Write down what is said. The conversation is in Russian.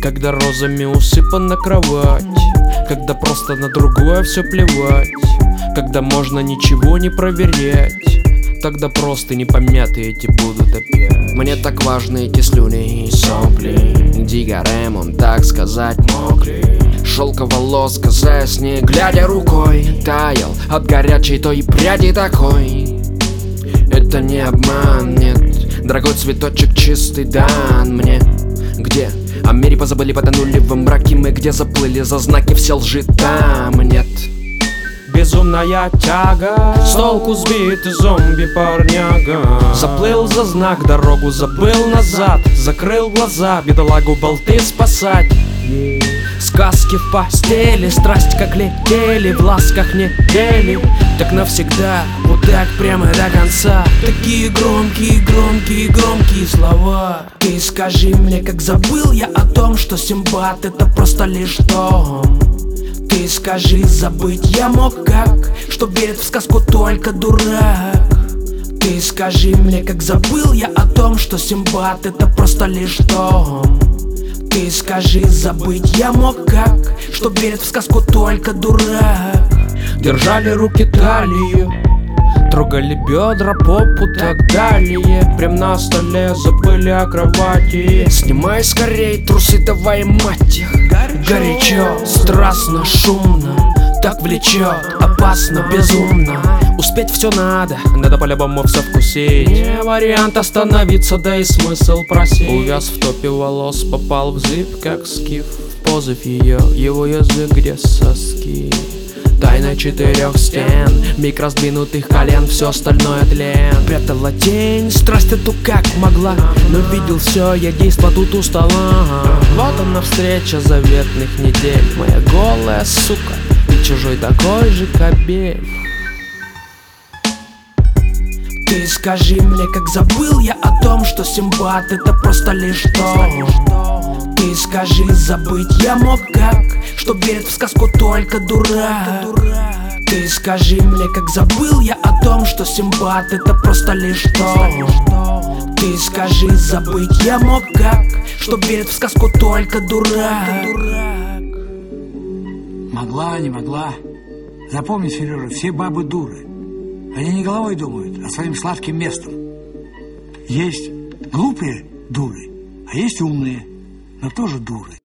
когда розами усыпана кровать, когда просто на другое все плевать, когда можно ничего не проверять, тогда просто не помятые эти будут опять. Мне так важны эти слюни и сопли, Дигарем он, так сказать, мокрый. Шелка волос, касаясь не глядя рукой, таял от горячей той пряди такой. Это не обман, нет, дорогой цветочек чистый дан мне. Где? О мире позабыли, потонули во мраке мы, где заплыли за знаки, все лжи там нет. Безумная тяга, с толку сбитый зомби-парняга, заплыл за знак, дорогу забыл назад, закрыл глаза, бедолагу болты спасать. Сказки в постели, страсть как летели, в ласках недели, так навсегда, вот так прямо до конца. Такие громкие, громкие, громкие слова. Ты скажи мне, как забыл я о том, что Симбад это просто лишь дом. Ты скажи, забыть я мог как, что верит в сказку только дурак. Ты скажи мне, как забыл я о том, что Симбад это просто лишь дом. Ты скажи, забыть я мог как, что верит в сказку только дурак. Держали руки талию, трогали бедра, попу, так далее. Прям на столе забыли о кровати. Снимай скорей трусы, давай, мать их. Горячо, страстно, шумно, так влечет, опасно, безумно. Успеть все надо по-любому все вкусить. Не вариант остановиться, да и смысл просить. Увяз в топе волос, попал в зыб, как скиф. Позыв ее, его язык, где соски. Тайна четырех стен, миг раздвинутых колен, все остальное тлен. Прятала тень, страсть эту как могла, но видел все, я действо тут у стола. Вот она встреча заветных недель, моя голая сука и чужой такой же кобель. Ты скажи мне, как забыл я о том, что Симбад это просто лишь дом. Ты скажи, забыть я мог как, что верит в сказку только дурак. Ты скажи мне, как забыл я о том, что Симбад это просто лишь дом. Ты скажи, забыть я мог как, что верит в сказку только дурак. Могла, не могла. Запомни, Сережа, все бабы дуры. Они не головой думают, а своим сладким местом. Есть глупые дуры, а есть умные, но тоже дуры.